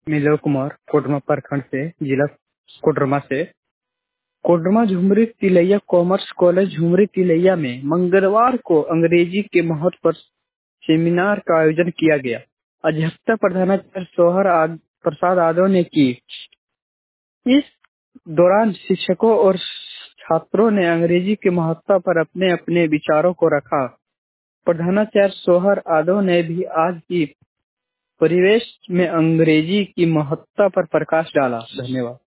मिलो कुमार कोडरमा प्रखंड से, जिला कोडरमा से। कोडरमा झुमरी तिलैया कॉमर्स कॉलेज झुमरी तिलैया में मंगलवार को अंग्रेजी के महत्व पर सेमिनार का आयोजन किया गया। अध्यक्षता प्रधानाचार्य प्रसाद यादव ने की। इस दौरान शिक्षकों और छात्रों ने अंग्रेजी के महत्व पर अपने अपने विचारों को रखा। प्रधानाचार्य सोहर यादव ने भी आज की परिवेश में अंग्रेजी की महत्ता पर प्रकाश डाला। धन्यवाद।